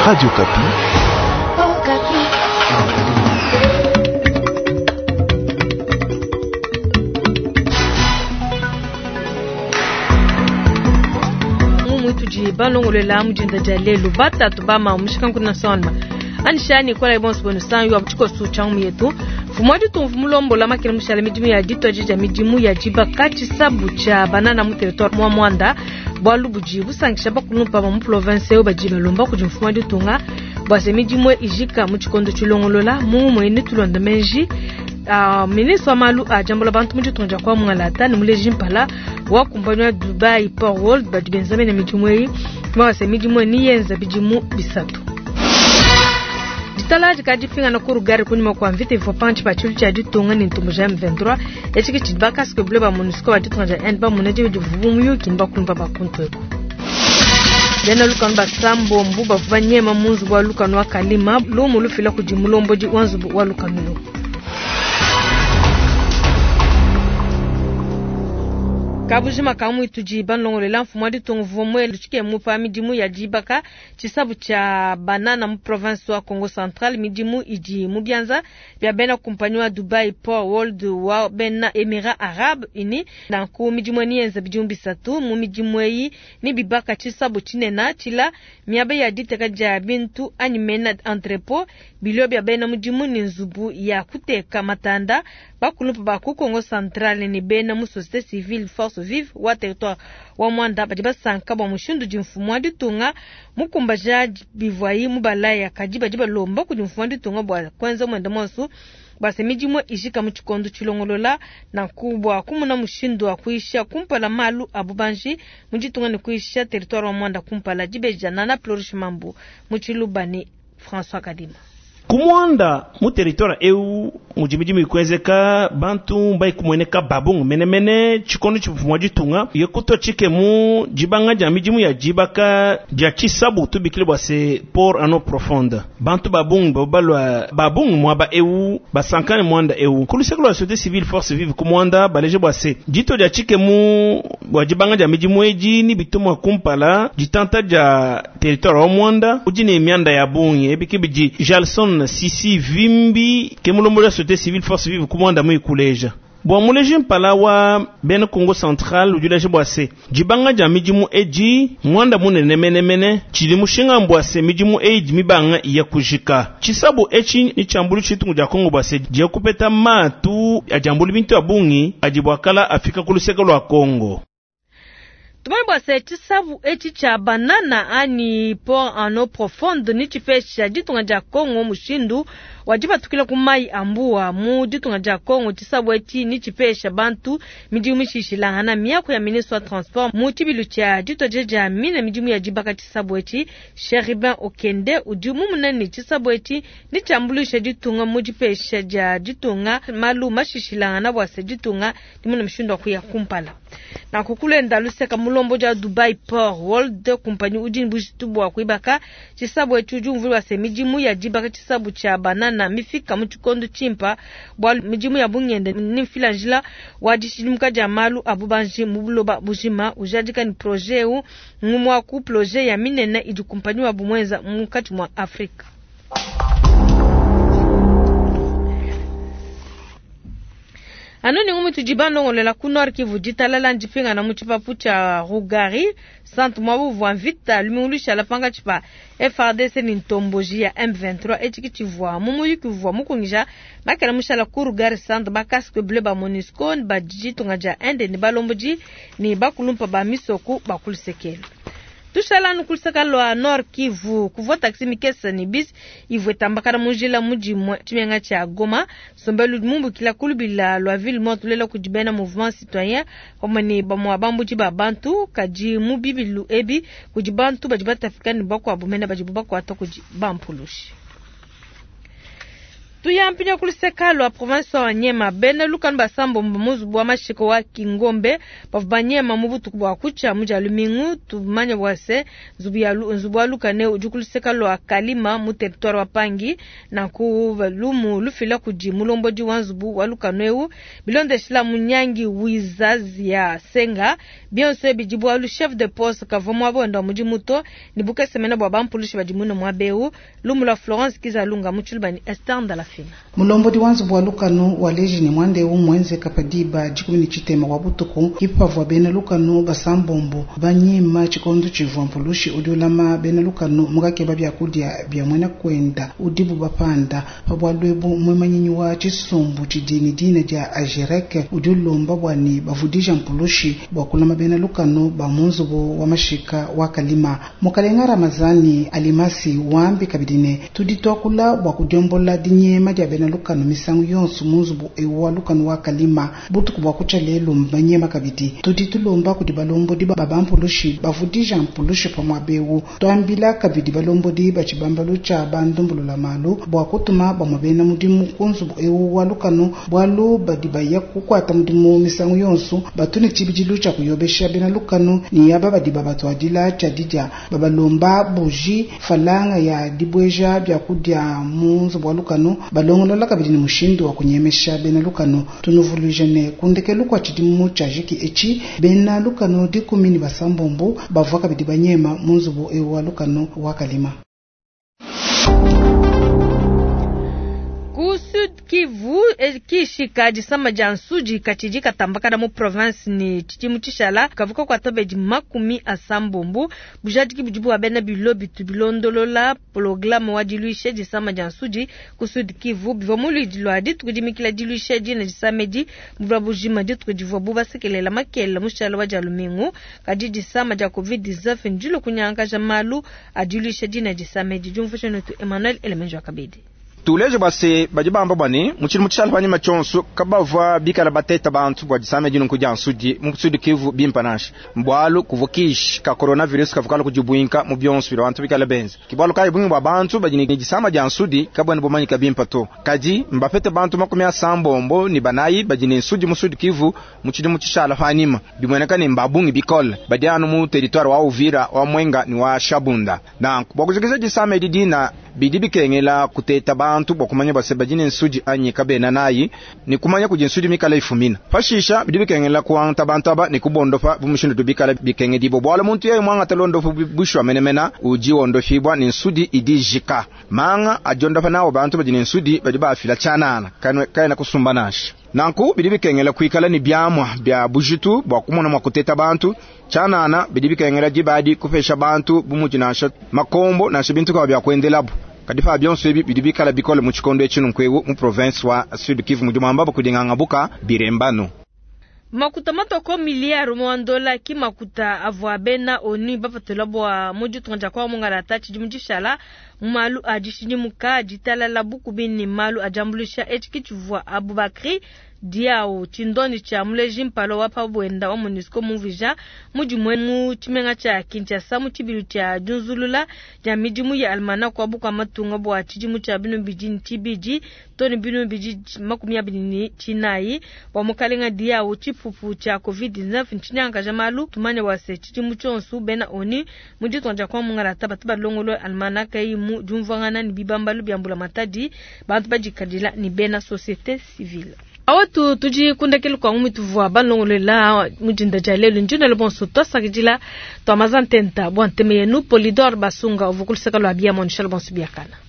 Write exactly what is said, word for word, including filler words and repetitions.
Radio Kapi. Oh, Kapi. Mumu tuji balongo le la mujinda jale lubata tubama mshikan kuna sonma. Anishani kwa ibon sibonu san yu abutiko su changu yetu. Fumwadi tumfumulombo la makina mshala mijimu ya dito jija mijimu ya jiba kachi sabu cha banana mu territoire mwa mwanda. Bwalu bujibu sankisha bakulumpa mu province yo bajiba lomba kujumfumwadi tunga. Bwase mijimu ijika mchikondo chulongolola mu mwene tulonda menji. Uh, ministre wa malu a jambo la bantu mujitunja kwa mngalata ni mule jimpala wa kumpanywa Dubai Port World badibenzame na mijimu yi. Mwase mijimu ni yenza bijimu bisatu. Ditala jikadifinga na kurugari kunima kwa mvite ifopanchi pachulu cha jitunga ni ntumbuja M vingt-trois echiki chidbaka sike bleba MONUSCO wa jitunga ja endba muneje vijuvumu yu kinba kunimba bakuntu eko. Jena lukanu basambo mbuba vanyema munzu wa lukanu wa kalima lumu lufila kujimulombo ji wanzu wa lukanu lu. Kabujima kamu ituji banlongo le lanfu mwadi tongu vomwe luchike mupa mijimu ya jibaka chisabu cha banana mu province wa Congo Central mijimu iji mubianza bia bena kumpanywa Dubai Port World wa bena Emira Arab ini na ku mijimu ni enza bijimu bisatu mu mijimu yi ni bibaka chisabu chinena chila miabe ya diteka ja bintu animena entrepot bilio bia bena mijimu ni nzubu ya kuteka matanda bakulumpa baku Congo Central ni bena mu société civile force vive wa territoire wa mwanda bajiba sanka ba mushundu jimfumu adi tunga mukumba jaji bivwayi mubalaya kajiba jiba lomba kujimfumu adi tunga bwa kwanza mwenda mwasu base mijimu ishika mchikondo chulongolola na kubwa kumuna mushindu wa kuisha kumpala malu abubanji mjitunga ni kuisha territoire wa mwanda kumpala jibe janana plorish mambu mchilubani François Kadima. Kumwanda mu territoire eu mujimijimi ikwezeka bantu mbai kumweneka babungu menemene chikondo chifumwa jitunga yekuto chike mu jibanga ja mijimu ya jibaka ja chisabu tubikile bwase port ano profonde bantu babungu babalwa babungu mwaba eu basankane mwanda eu kulisekolo la société civile force vive kumwanda baleje bwase jito ja chike mu wajibanga ja mijimu eji ni bitumu kumpala jitanta ja territoire wa mwanda ujini mianda ya bungi ebikibiji Jalson Sisi Vimbi kemulombo la société civile force vive kumwanda mu kuleja bwa muleje mpala wa ben Congo Central ujulaje bwase jibanga ja mijimu eji mwanda munene menemene chilimushinga mbwase mijimu eji mibanga ya kujika chisabu echi ni chambulu chitungu ja Congo bwase je kupeta matu ya jambulu bintu abungi ajibwakala Afrika kuluseka lwa Congo. Tumani bwase chisabu echi cha banana ani port en eau profonde ni chifesha jitunga ja Congo mushindu wajiba tukila kumai ambua mu jitunga ja Congo chisabu echi ni chifesha bantu mijimu mishishila na miyako ya ministre wa transport mu tibilu cha jito jeja mina mijimu ya jibaka chisabu echi Cherubin Okende ujumu munani chisabu echi ni chambulisha jitunga mu jifesha ja jitunga malu mashishila na bwase jitunga dimuna mshindu wa kuya kumpala na kukule ndaluseka mulombo ja Dubai Port World kumpani ujini bushitubu wa kuibaka chisabu echuju mvuli wa se mijimu ya jibaka chisabu cha banana mifika mchukondo chimpa bwa mijimu ya bungende nifilanjila wajishilimuka jamalu abubanji mubuloba bujima ujadika ni proje u ngumwa ku proje ya minene iju kumpani wa bumweza mkati mwa Afrika. Ano ni ngumu tujibando ngolela kunor Kivu jitalala njipinga na muchipapu cha Rugari sant mwabu vwa vita lumiulisha la panga chipa F R D C ni ntomboji ya M vingt-trois echiki chivwa mumu yuki vwa mukungisha makala mushala ku Rugari sant bakaske bleba MONUSCO ba jitunga ja ende ni balomboji ni bakulumpa ba misoku bakulisekelo. Tushala nukuliseka lwa Nord Kivu kuvwa taksi mikesa ni bis ivwe tambakana mujila muji chimianga cha Goma sombelu mumbu kila kulubila lwa ville morte lela kujibena mouvement citoyen homani bamwa bambuji babantu kaji mubibilu ebi kujibantu bajibata afrikani bako abumena bajibuba kwa ata kujibampulushi. tuyampinya kulisekalo a province wa Nyema bene lukan basambo mumuzu bwa mashiko wa Kingombe pavbanyema mubutu bwa kucha muja lumingu tumanya bwase zubya zubwa lukane ujukulisekalo a Kalima mu territoire wa Pangi na ku lumu lufila kuji mulomboji wanzubu wa lukaneu bilonde shila munyangi wizazi ya senga bionse bijibu wa lu chef de poste kavomo abonda muji muto nibuke semena bwa bampulishi bajimuno mwabeu lumu la Florence Kizalunga muchulbani estanda la fina mulombo di wanzu bwa lukano waleji ni mwande u mwenze kapadiba jikumi chitema wabutuku kipavwa bena lukano basambombo banyima chikondo chivampulushi udulama bena lukano mugake babya kudia bya mwena kwenda udibu bapanda pabwalwebu mwemanyinyiwa chisumbu chidini dine ja ajereke udulomba bwani bavudisha mpulushi bwakulama bena lukano bamunzu bo wa mashika wa Kalima mukalenga Ramazani alimasi wambi kabidine tuditokula bwakudyombola dinyema ja bena lukano misangu yonsu munzu bo ewa lukano wa Kalima butuku bwakucha lelo mbanyema kabidi tuditulomba kuti balombo di babampulushi bavudisha mpulushi pamwabewu twambila kabidi balombo di bachibambalo cha bandumbulula malu bwakutuma bamwabena mudimu kunzu bo ewa lukano bwalu badibaya kukwata mudimu misangu yonsu batune chibijilu cha kuyobesha bena lukano ni yaba badiba batwadila cha dija babalomba buji falanga ya dibweja bya kudya munzu bwa lukano balongolola kabidi ni mushindo wa kunyemesha bena lukano tunuvulujene kundeke lukwa chidimu cha jiki echi bena lukano dikumini basambombo bavwa kabidi banyema munzu bo ewa lukano wa Kalima. Sud Kivu kishika jisama jansuji kachijika tambakada mu province ni chichimu chishala kavuka kwa tobeji makumi asambombu bujadiki bujibu wa bena bilobi tubilondolola programa wa diluishe jisama jansuji kusud Kivu bivomulu idilwa ditu kujimikila diluishe jina jisameji mbura bujima ditu kujivu buba sekelela makela mushala wa jalumingu kajiji sama ja covid dix-neuf njilo kunyanga jamalu adiluishe jina jisameji jumfushe nutu Emmanuel Elemenjo Akabedi. Tuleje base bajibamba bani muchiri muchala bani machonso kabava bikala bateta bantu bwa disame jinu kujya nsudi mu Sud Kivu bimpanash mbwalu kuvokish ka coronavirus kavukala kujibuinka mu byonso bira bantu bikala benza kibwalu kai bungu bantu bajini disama jya nsudi kabani bomani kabimpato kaji mbafete bantu makumi asambombo ni banayi bajini nsudi mu Sud Kivu muchiri muchala fanima bimweneka ni mbabungi bikol badiano mu territoire wa Uvira wa Mwenga ni wa Shabunda na bokuzigeza disame didina bidibikengela kuteta bantu bokumanya basebajine nsuji anye kabena nayi ni kumanya kujinsudi mikala ifumina fashisha bidibikengela kuanta bantu aba ni kubondofa bumushindo dubikala bikenge dibo bwala muntu ye mwanga talondofu bushwa menemena uji wondofibwa ni nsudi idijika manga ajondofa nawo bantu bajine nsudi badiba afila chanana kanwe kaina kusumbanashi nanku bidibikengela kuikala ni byamwa bya bujitu bwakumona makuteta bantu chanana bidibikengela jibadi kufesha bantu bumujinasha makombo na shibintu kwa bya kwendelabu kadifa byonso ebi bidibikala bikole mu chikondo ekinu nkwewo mu province wa Sud Kivu mujumamba bakudinganga buka birembano makuta matoko miliaru mwandola ki makuta avwa bena oni bapatola bwa moju tonja kwa mungala tachi jimjishala malu ajishini muka jitala la buku bini malu ajambulisha etikichuvwa Abubakri diao chindoni cha mleji mpalo wapa bwenda wa Monisco muvija mujumwe mu chimenga cha Kinshasa mu chibiru cha Junzulula ja mijimu ya almana kwa buka matunga bwa chijimu cha binu bijini tibiji toni binu biji makumi abini chinayi wa mukalenga diao chipupu cha covid dix-neuf nchinyanga jamalu tumanya wase chijimu chonsu bena oni mujitonja kwa mungara tabatiba longolo almana kai mu jumvangana ni bibambalu byambula matadi bantu bajikadila ni bena societe civile awatu tuji kundekele kwa umituvu balongolela mujinda jalelo njuna le bonso to sakijila to amazantenta bon temeyenu polidor basunga ovukulseka lo abia mon shal bonso biakana